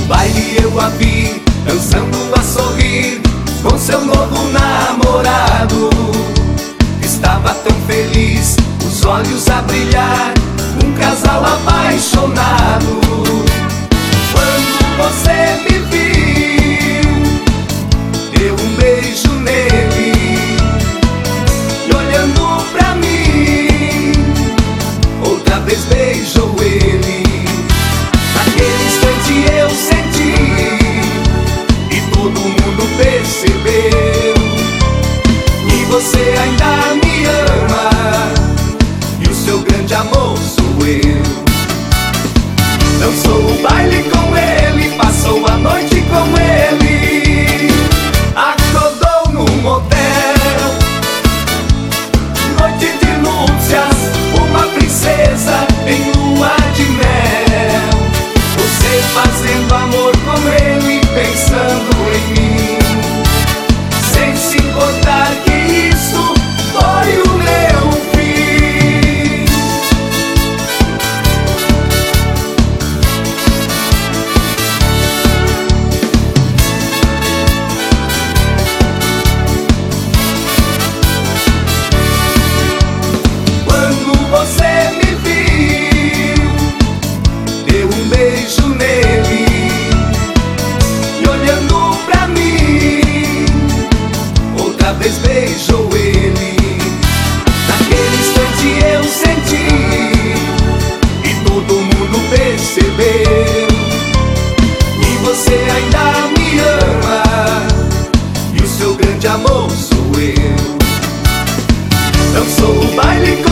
baile eu a vi, dançando a sorrir, com seu novo namorado. Estava tão feliz, os olhos a brilhar, um casal apaixonado. Quando você me viu, deu um beijo nele, e olhando pra mim, outra vez beijou ele. Naquele instante eu senti, e todo mundo percebeu, que você ainda me ama, e o seu grande amor sou eu. Dançou o baile com ele, passou a noite com ele, acordou num motel. Noite de núpcias, uma princesa em lua de mel. Você fazendo amor com ele, pensando em mim, sem se importar que isso foi o meu fim. Quando você me viu, deu um beijo nele, e olhando pra mim, outra vez beijou ele. Naquele instante eu senti, e todo mundo percebeu, que você ainda me ama, e o seu grande amor sou eu. Dançou o baile com